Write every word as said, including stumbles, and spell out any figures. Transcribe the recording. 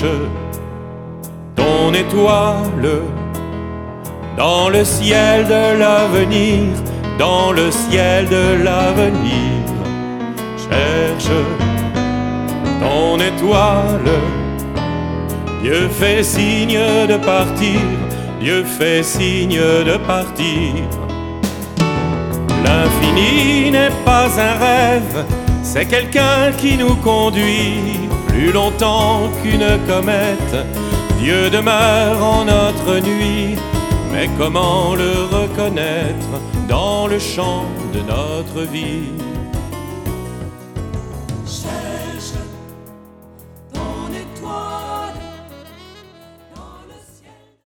cherche ton étoile dans le ciel de l'avenir, dans le ciel de l'avenir. Cherche ton étoile. Dieu fait signe de partir, Dieu fait signe de partir. L'infini n'est pas un rêve, c'est quelqu'un qui nous conduit plus longtemps qu'une comète. Dieu demeure en notre nuit, mais comment le reconnaître dans le chant de notre vie?